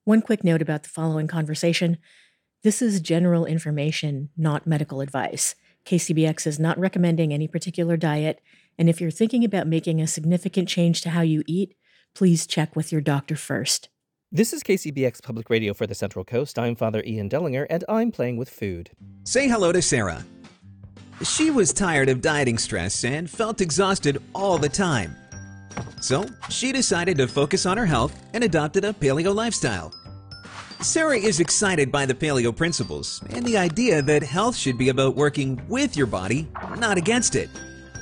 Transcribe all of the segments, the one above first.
One quick note about the following conversation. This is general information, not medical advice. KCBX is not recommending any particular diet, and if you're thinking about making a significant change to how you eat, please check with your doctor first. This is KCBX Public Radio for the Central Coast. I'm Father Ian Dellinger, and I'm playing with food. Say hello to Sarah. She was tired of dieting stress and felt exhausted all the time. So she decided to focus on her health and adopted a paleo lifestyle. Sarah is excited by the paleo principles and the idea that health should be about working with your body, not against it.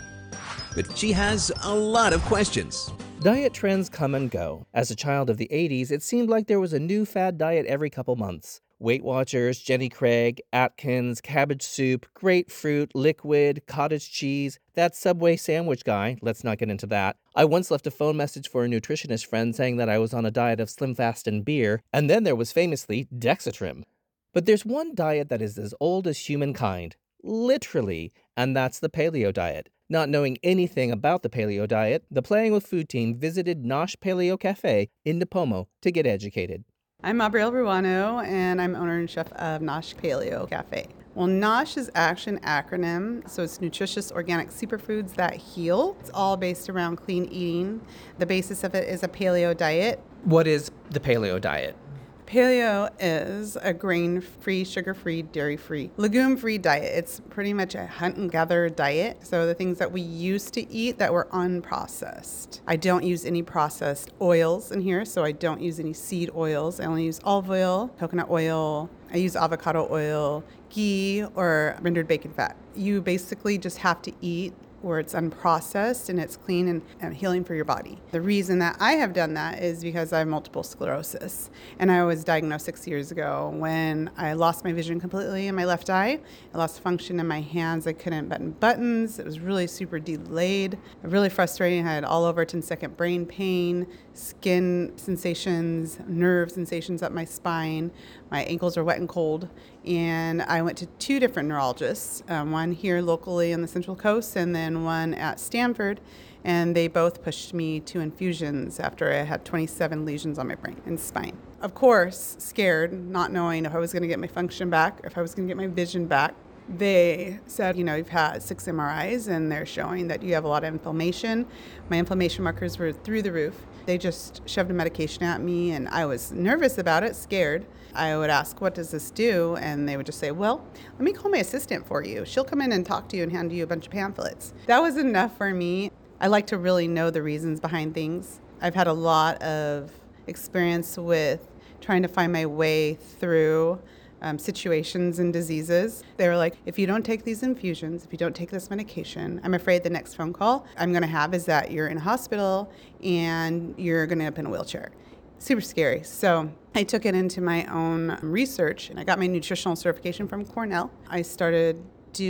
But she has a lot of questions. Diet trends come and go. As a child of the 80s, it seemed like there was a new fad diet every couple months. Weight Watchers, Jenny Craig, Atkins, cabbage soup, grapefruit, liquid, cottage cheese, that Subway sandwich guy, let's not get into that. I once left a phone message for a nutritionist friend saying that I was on a diet of Slim Fast and beer, and then there was famously Dexatrim. But there's one diet that is as old as humankind, literally, and that's the paleo diet. Not knowing anything about the paleo diet, the Playing with Food team visited Nosh Paleo Cafe in Nipomo to get educated. I'm Abrielle Ruano, and I'm owner and chef of Nosh Paleo Cafe. Well, Nosh is actually an acronym, so it's nutritious organic superfoods that heal. It's all based around clean eating. The basis of it is a paleo diet. What is the paleo diet? Paleo is a grain-free, sugar-free, dairy-free, legume-free diet. It's pretty much a hunt and gather diet. So the things that we used to eat that were unprocessed. I don't use any processed oils in here, so I don't use any seed oils. I only use olive oil, coconut oil. I use avocado oil, ghee, or rendered bacon fat. You basically just have to eat where it's unprocessed and it's clean and healing for your body. The reason that I have done that is because I have multiple sclerosis. And I was diagnosed 6 years ago when I lost my vision completely in my left eye. I lost function in my hands. I couldn't button buttons. It was really super delayed, really frustrating. I had all over 10-second brain pain, skin sensations, nerve sensations up my spine. My ankles are wet and cold. And I went to 2 different neurologists, one here locally on the Central Coast and then one at Stanford. And they both pushed me to infusions after I had 27 lesions on my brain and spine. Of course, scared, not knowing if I was going to get my function back, if I was going to get my vision back. They said, you've had 6 MRIs and they're showing that you have a lot of inflammation. My inflammation markers were through the roof. They just shoved a medication at me and I was nervous about it, scared. I would ask, what does this do? And they would just say, well, let me call my assistant for you. She'll come in and talk to you and hand you a bunch of pamphlets. That was enough for me. I like to really know the reasons behind things. I've had a lot of experience with trying to find my way through situations and diseases. They were like, if you don't take these infusions, if you don't take this medication, I'm afraid the next phone call I'm going to have is that you're in a hospital and you're going to end up in a wheelchair. Super scary. So I took it into my own research and I got my nutritional certification from Cornell. I started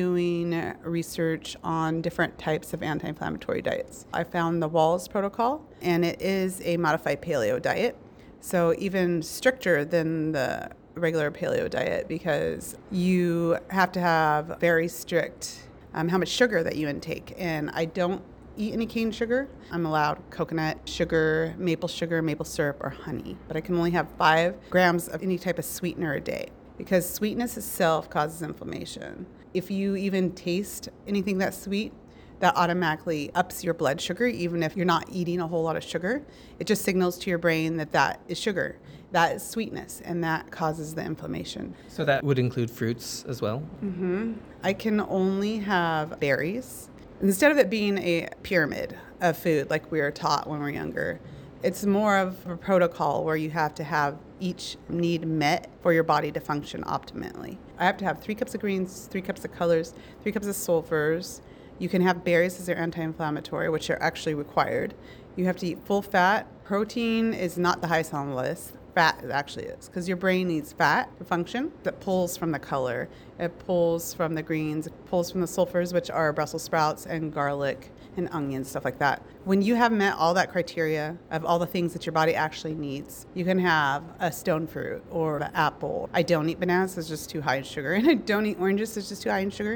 doing research on different types of anti-inflammatory diets. I found the Wahls protocol, and it is a modified paleo diet. So even stricter than the regular paleo diet because you have to have very strict how much sugar that you intake. And I don't eat any cane sugar. I'm allowed coconut sugar, maple syrup, or honey. But I can only have 5 grams of any type of sweetener a day because sweetness itself causes inflammation. If you even taste anything that's sweet, that automatically ups your blood sugar, even if you're not eating a whole lot of sugar. It just signals to your brain that that is sugar. That is sweetness, and that causes the inflammation. So that would include fruits as well? Mm-hmm. I can only have berries. Instead of it being a pyramid of food like we were taught when we were younger, it's more of a protocol where you have to have each need met for your body to function optimally. I have to have 3 cups of greens, 3 cups of colors, 3 cups of sulfurs. You can have berries as their anti-inflammatory, which are actually required. You have to eat full fat. Protein is not the highest on the list. Fat actually is, because your brain needs fat to function. That pulls from the color. It pulls from the greens. It pulls from the sulfurs, which are Brussels sprouts and garlic and onions, stuff like that. When you have met all that criteria of all the things that your body actually needs, you can have a stone fruit or an apple. I don't eat bananas, it's just too high in sugar. And I don't eat oranges, it's just too high in sugar.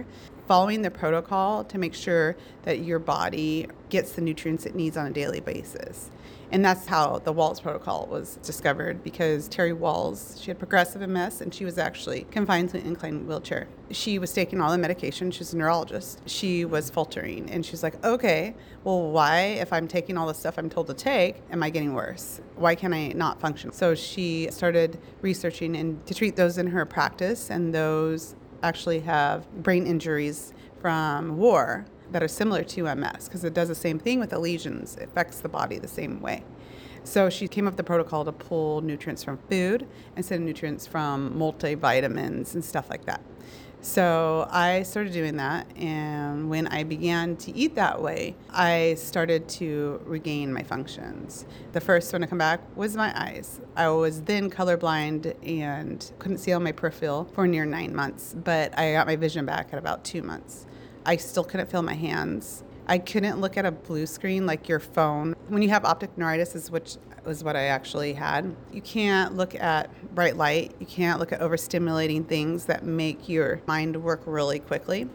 following the protocol to make sure that your body gets the nutrients it needs on a daily basis. And that's how the Walls protocol was discovered, because Terry Walls, she had progressive MS and she was actually confined to an incline wheelchair. She was taking all the medication. She was a neurologist. She was faltering and she's like, okay, well, why, if I'm taking all the stuff I'm told to take, am I getting worse? Why can I not function? So she started researching and to treat those in her practice, and those actually have brain injuries from war that are similar to MS, because it does the same thing with the lesions. It affects the body the same way. So she came up with the protocol to pull nutrients from food instead of nutrients from multivitamins and stuff like that. So I started doing that, and when I began to eat that way, I started to regain my functions. The first one to come back was my eyes. I was then colorblind and couldn't see on my peripheral for near 9 months, but I got my vision back at about 2 months. I still couldn't feel my hands. I couldn't look at a blue screen like your phone. When you have optic neuritis, which was what I actually had, you can't look at bright light. You can't look at overstimulating things that make your mind work really quickly.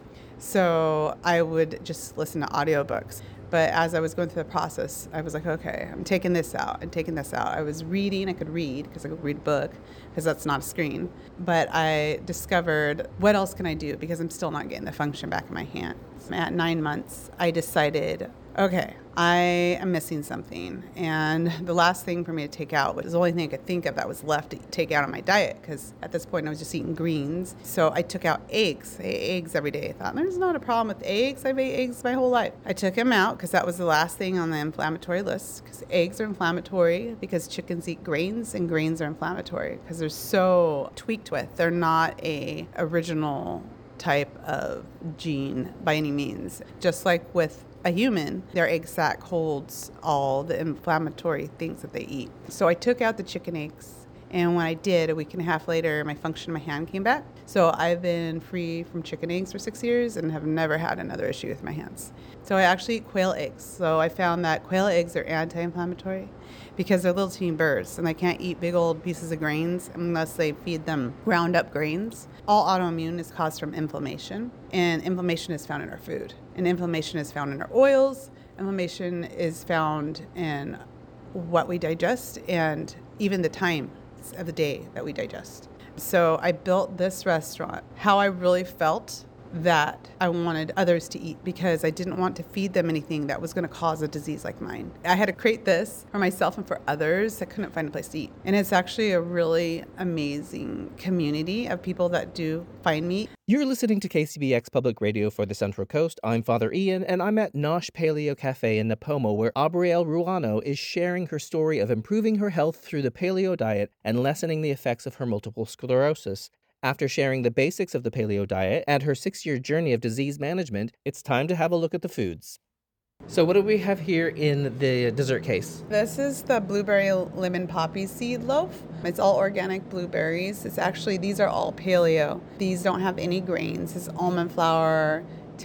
So I would just listen to audiobooks. But as I was going through the process, I was like, okay, I'm taking this out and taking this out. I was reading. I could read because I could read a book, because that's not a screen. But I discovered, what else can I do? Because I'm still not getting the function back in my hands. At 9 months, I decided, okay, I am missing something. And the last thing for me to take out was the only thing I could think of that was left to take out of my diet, because at this point I was just eating greens. So I took out eggs. I ate eggs every day. I thought, there's not a problem with eggs. I've ate eggs my whole life. I took them out because that was the last thing on the inflammatory list, because eggs are inflammatory, because chickens eat grains, and grains are inflammatory because they're so tweaked with. They're not a original type of gene by any means. Just like with a human, their egg sac holds all the inflammatory things that they eat. So I took out the chicken eggs, and when I did, a week and a half later, my function in my hand came back. So I've been free from chicken eggs for 6 years and have never had another issue with my hands. So I actually eat quail eggs. So I found that quail eggs are anti-inflammatory because they're little teeny birds, and they can't eat big old pieces of grains unless they feed them ground up grains. All autoimmune is caused from inflammation, and inflammation is found in our food. And inflammation is found in our oils. Inflammation is found in what we digest and even the time of the day that we digest. So I built this restaurant how I really felt that I wanted others to eat, because I didn't want to feed them anything that was going to cause a disease like mine. I had to create this for myself and for others that couldn't find a place to eat. And it's actually a really amazing community of people that do find me. You're listening to KCBX Public Radio for the Central Coast. I'm Father Ian, and I'm at Nosh Paleo Cafe in Napomo, where Abrielle Ruano is sharing her story of improving her health through the paleo diet and lessening the effects of her multiple sclerosis. After sharing the basics of the paleo diet and her 6-year journey of disease management, it's time to have a look at the foods. So what do we have here in the dessert case? This is the blueberry lemon poppy seed loaf. It's all organic blueberries. These are all paleo. These don't have any grains. It's almond flour,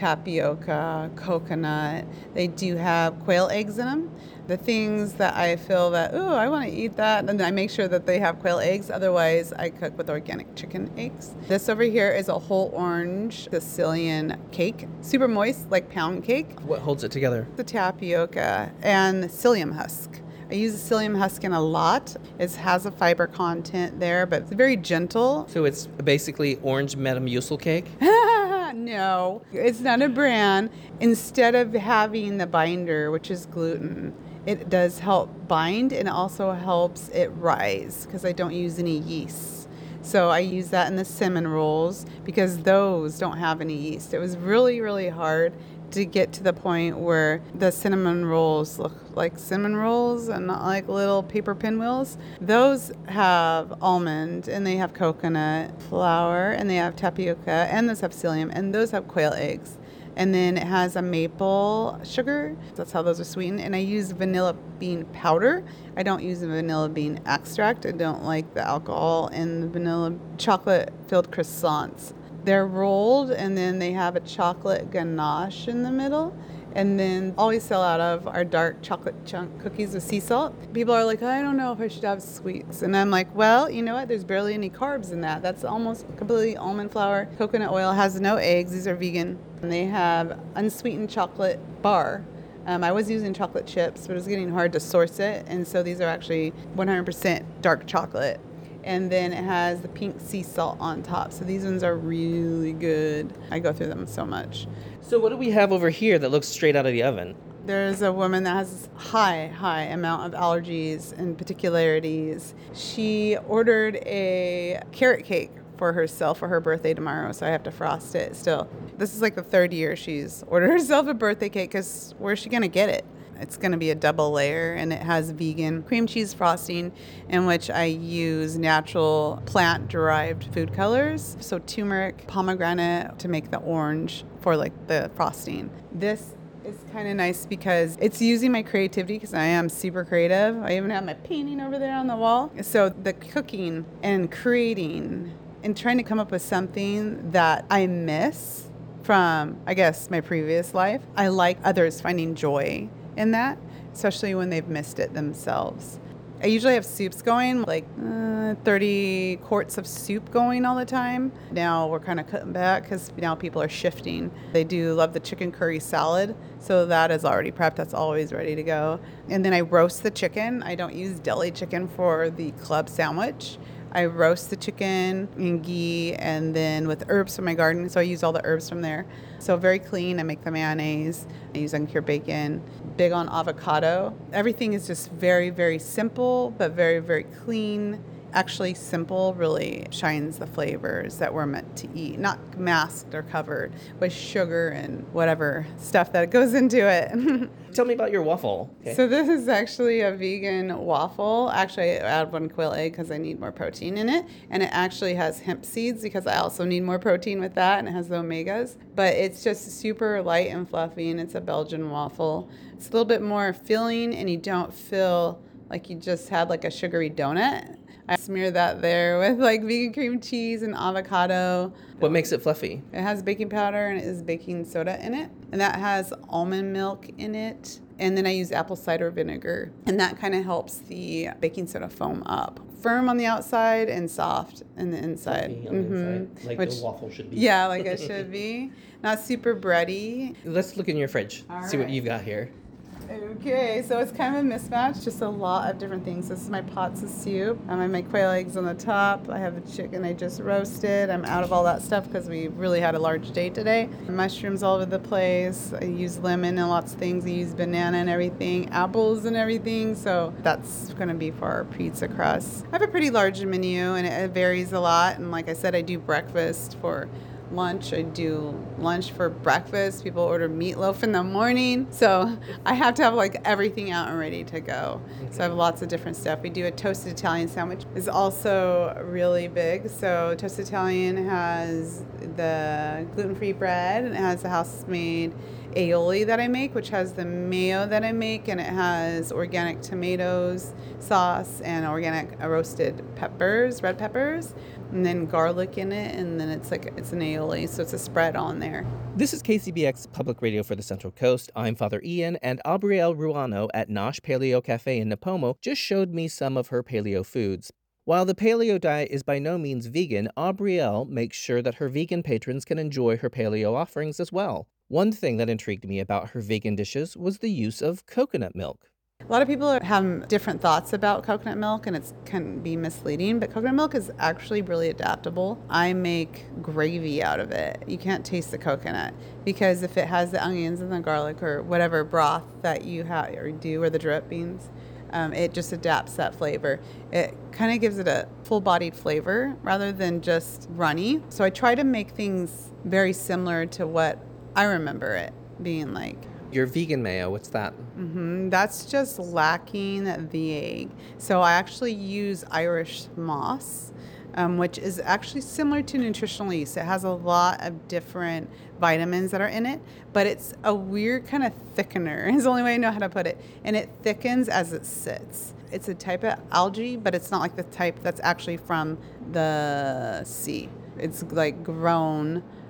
tapioca, coconut. They do have quail eggs in them. The things that I feel that, I want to eat that, and I make sure that they have quail eggs. Otherwise, I cook with organic chicken eggs. This over here is a whole orange Sicilian cake, super moist, like pound cake. What holds it together? The tapioca and psyllium husk. I use the psyllium husk in a lot. It has a fiber content there, but it's very gentle. So it's basically orange Metamucil cake? No, it's not a bran. Instead of having the binder, which is gluten, it does help bind, and it also helps it rise because I don't use any yeast. So I use that in the cinnamon rolls because those don't have any yeast. It was really, really hard to get to the point where the cinnamon rolls look like cinnamon rolls and not like little paper pinwheels. Those have almond, and they have coconut flour, and they have tapioca, and those have psyllium, and those have quail eggs. And then it has a maple sugar. That's how those are sweetened. And I use vanilla bean powder. I don't use the vanilla bean extract. I don't like the alcohol in the vanilla chocolate-filled croissants. They're rolled, and then they have a chocolate ganache in the middle. And then all we sell out of are dark chocolate chunk cookies with sea salt. People are like, I don't know if I should have sweets. And I'm like, well, you know what? There's barely any carbs in that. That's almost completely almond flour. Coconut oil has no eggs. These are vegan. And they have unsweetened chocolate bar. I was using chocolate chips, but it was getting hard to source it. And so these are actually 100% dark chocolate. And then it has the pink sea salt on top. So these ones are really good. I go through them so much. So what do we have over here that looks straight out of the oven? There's a woman that has high amount of allergies and particularities. She ordered a carrot cake for herself for her birthday tomorrow, so I have to frost it still. This is like the third year she's ordered herself a birthday cake, because where's she going to get it? It's going to be a double layer, and it has vegan cream cheese frosting, in which I use natural plant-derived food colors. So turmeric, pomegranate to make the orange for like the frosting. This is kind of nice because it's using my creativity, because I am super creative. I even have my painting over there on the wall. So the cooking and creating and trying to come up with something that I miss from, I guess, my previous life. I like others finding joy in that, especially when they've missed it themselves. I usually have soups going, like 30 quarts of soup going all the time. Now we're kind of cutting back because now people are shifting. They do love the chicken curry salad, so that is already prepped. That's always ready to go. And then I roast the chicken. I don't use deli chicken for the club sandwich. I roast the chicken in ghee and then with herbs from my garden. So I use all the herbs from there. So very clean. I make the mayonnaise. I use uncured bacon. Big on avocado. Everything is just very, very simple, but very, very clean. Actually, simple really shines the flavors that we're meant to eat, not masked or covered with sugar and whatever stuff that goes into it. Tell me about your waffle. Okay. So this is actually a vegan waffle. Actually, I add one quail egg because I need more protein in it. And it actually has hemp seeds because I also need more protein with that, and it has the omegas. But it's just super light and fluffy, and it's a Belgian waffle. It's a little bit more filling, and you don't feel like you just had like a sugary donut. I smear that there with like vegan cream cheese and avocado. What makes it fluffy? It has baking powder and it is baking soda in it. And that has almond milk in it. And then I use apple cider vinegar. And that kind of helps the baking soda foam up. Firm on the outside and soft in the inside. Fluffy on the inside, like the waffle should be. Yeah, like it should be. Not super bready. Let's look in your fridge, see what you've got here. Okay, so it's kind of a mismatch, just a lot of different things. This is my pots of soup. I have my quail eggs on the top. I have the chicken I just roasted. I'm out of all that stuff because we really had a large day today. Mushrooms all over the place. I use lemon and lots of things. I use banana and everything, apples and everything. So that's going to be for our pizza crust. I have a pretty large menu and it varies a lot. And like I said, I do breakfast for lunch. I do lunch for breakfast. People order meatloaf in the morning. So I have to have like everything out and ready to go. So I have lots of different stuff. We do a toasted Italian sandwich. Is also really big. So toasted Italian has the gluten-free bread and it has the house-made aioli that I make, which has the mayo that I make, and it has organic tomatoes, sauce, and organic roasted peppers, red peppers, and then garlic in it, and then it's an aioli, so it's a spread on there. This is KCBX Public Radio for the Central Coast. I'm Father Ian, and Aubrielle Ruano at Nosh Paleo Cafe in Napomo just showed me some of her paleo foods. While the paleo diet is by no means vegan, Aubrielle makes sure that her vegan patrons can enjoy her paleo offerings as well. One thing that intrigued me about her vegan dishes was the use of coconut milk. A lot of people have different thoughts about coconut milk, and it can be misleading, but coconut milk is actually really adaptable. I make gravy out of it. You can't taste the coconut because if it has the onions and the garlic or whatever broth that you have or do, or the drip beans, it just adapts that flavor. It kind of gives it a full-bodied flavor rather than just runny. So I try to make things very similar to what I remember it being like. Your vegan mayo, what's that? That's just lacking the egg. So I actually use Irish moss, which is actually similar to nutritional yeast. It has a lot of different vitamins that are in it, but it's a weird kind of thickener is the only way I know how to put it. And it thickens as it sits. It's a type of algae, but it's not like the type that's actually from the sea. It's like grown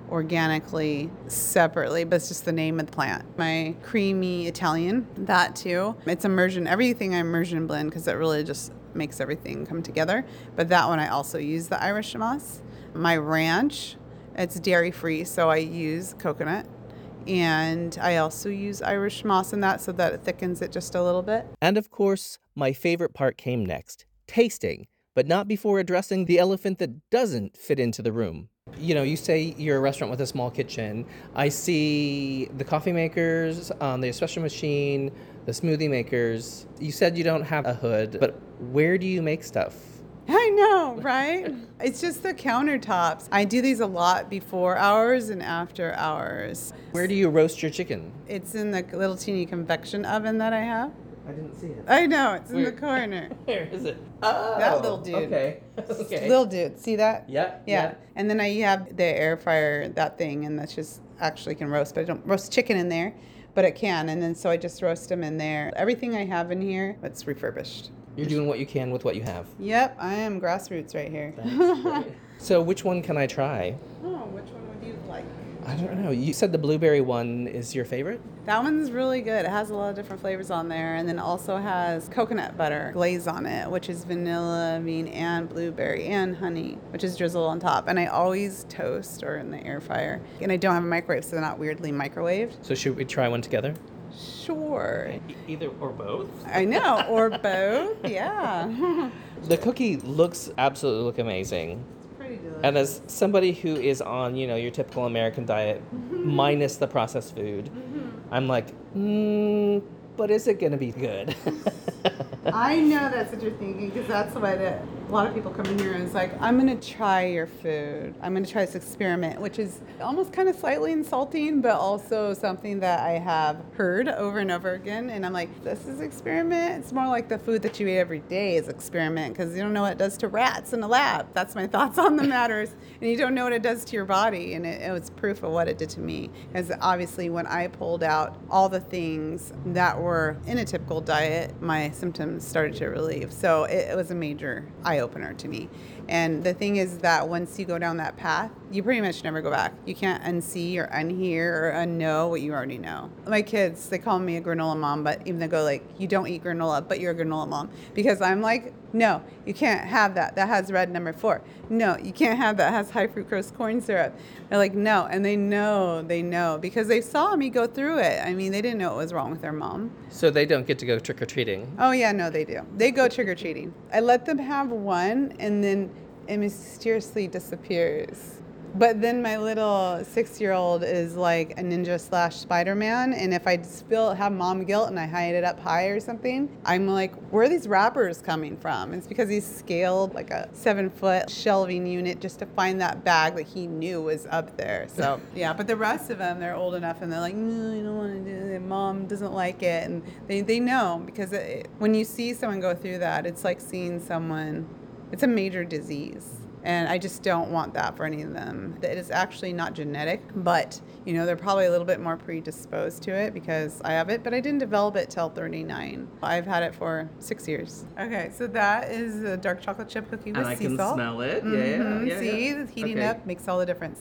organically separately, but it's just the name of the plant. My creamy Italian, that too. It's immersion. Everything I immersion blend because it really just makes everything come together. But that one I also use the Irish moss. My ranch, it's dairy free, so I use coconut. And I also use Irish moss in that so that it thickens it just a little bit. And of course, my favorite part came next, tasting, but not before addressing the elephant that doesn't fit into the room. You know, you say you're a restaurant with a small kitchen. I see the coffee makers, the espresso machine, the smoothie makers. You said you don't have a hood, but where do you make stuff? I know, right? It's just the countertops. I do these a lot before hours and after hours. Where do you roast your chicken? It's in the little teeny convection oven that I have. I didn't see it. I know, it's in the corner. Where is it? Oh, That little dude. Okay. Okay. Little dude, see that? Yeah. And then I have the air fryer, that thing, and that's just actually can roast, but I don't roast chicken in there, but it can. And then so I just roast them in there. Everything I have in here, it's refurbished. You're doing what you can with what you have. Yep, I am grassroots right here. So which one can I try? Oh, which one would you like? I don't know. You said the blueberry one is your favorite? That one's really good. It has a lot of different flavors on there, and then also has coconut butter glaze on it, which is vanilla bean and blueberry and honey, which is drizzled on top. And I always toast or in the air fryer. And I don't have a microwave, so they're not weirdly microwaved. So should we try one together? Sure. Either or both? I know, or both. Yeah. The cookie looks absolutely amazing. Pretty delicious. And as somebody who is on, your typical American diet, minus the processed food, I'm like, but is it going to be good? I know that's what you're thinking, because that's the way that a lot of people come in here and it's like, I'm going to try your food. I'm going to try this experiment, which is almost kind of slightly insulting, but also something that I have heard over and over again. And I'm like, this is experiment. It's more like the food that you eat every day is experiment, because you don't know what it does to rats in a lab. That's my thoughts on the matters. And you don't know what it does to your body. And it was proof of what it did to me. Because obviously when I pulled out all the things that were in a typical diet, my symptoms started to relieve. So it was a major eye-opener to me. And the thing is that once you go down that path, you pretty much never go back. You can't unsee or unhear or unknow what you already know. My kids, they call me a granola mom, but even they go like, you don't eat granola, but you're a granola mom. Because I'm like, no, you can't have that. That has red number 4. No, you can't have that. It has high fructose corn syrup. They're like, no. And they know because they saw me go through it. I mean, they didn't know what was wrong with their mom. So they don't get to go trick-or-treating? Oh, yeah, no, they do. They go trick-or-treating. I let them have one, and then it mysteriously disappears. But then my little 6-year-old is like a ninja / Spider-Man, and if I have mom guilt and I hide it up high or something, I'm like, where are these wrappers coming from? And it's because he scaled like a 7-foot shelving unit just to find that bag that he knew was up there. So yeah, but the rest of them, they're old enough and they're like, no, I don't want to do it. Mom doesn't like it. And they know, because when you see someone go through that, it's like seeing someone, it's a major disease. And I just don't want that for any of them. It is actually not genetic, but they're probably a little bit more predisposed to it because I have it, but I didn't develop it till 39. I've had it for 6 years. Okay, so that is the dark chocolate chip cookie with sea salt. Smell it. Yeah. See, the heating up makes all the difference.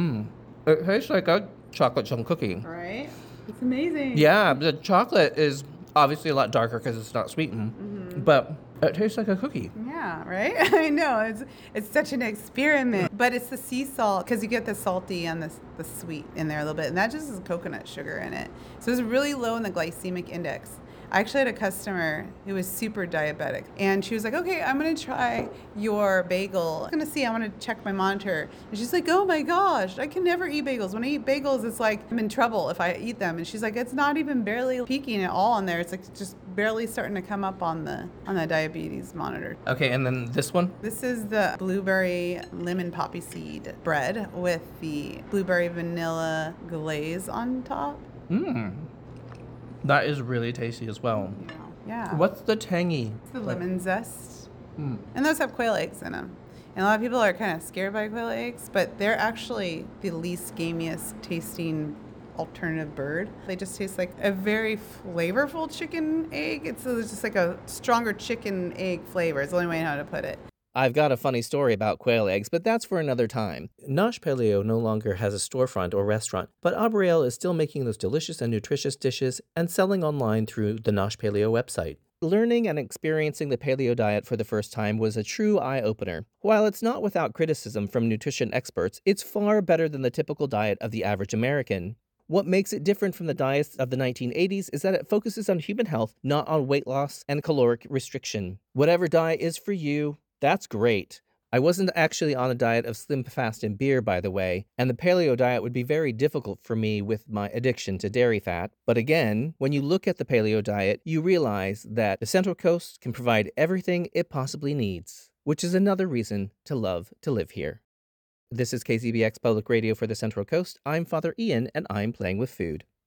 It tastes like a chocolate chunk cookie. Right? It's amazing. Yeah, the chocolate is obviously a lot darker because it's not sweetened, but it tastes like a cookie. Yeah, right? I know. It's such an experiment. But it's the sea salt, because you get the salty and the sweet in there a little bit. And that just is coconut sugar in it. So it's really low in the glycemic index. I actually had a customer who was super diabetic, and she was like, okay, I'm going to try your bagel. I'm going to see, I want to check my monitor. And she's like, oh my gosh, I can never eat bagels. When I eat bagels, it's like I'm in trouble if I eat them. And she's like, it's not even barely peaking at all in there. It's like just barely starting to come up on the diabetes monitor. Okay, and then this one? This is the blueberry lemon poppy seed bread with the blueberry vanilla glaze on top. That is really tasty as well. Yeah. What's the tangy? It's the lemon zest. And those have quail eggs in them. And a lot of people are kind of scared by quail eggs, but they're actually the least gamiest tasting alternative bird. They just taste like a very flavorful chicken egg. It's just like a stronger chicken egg flavor. It's the only way I know how to put it. I've got a funny story about quail eggs, but that's for another time. Nosh Paleo no longer has a storefront or restaurant, but Aubrielle is still making those delicious and nutritious dishes and selling online through the Nosh Paleo website. Learning and experiencing the paleo diet for the first time was a true eye-opener. While it's not without criticism from nutrition experts, it's far better than the typical diet of the average American. What makes it different from the diets of the 1980s is that it focuses on human health, not on weight loss and caloric restriction. Whatever diet is for you, that's great. I wasn't actually on a diet of Slim Fast and beer, by the way, and the paleo diet would be very difficult for me with my addiction to dairy fat. But again, when you look at the paleo diet, you realize that the Central Coast can provide everything it possibly needs, which is another reason to love to live here. This is KCBX Public Radio for the Central Coast. I'm Father Ian, and I'm playing with food.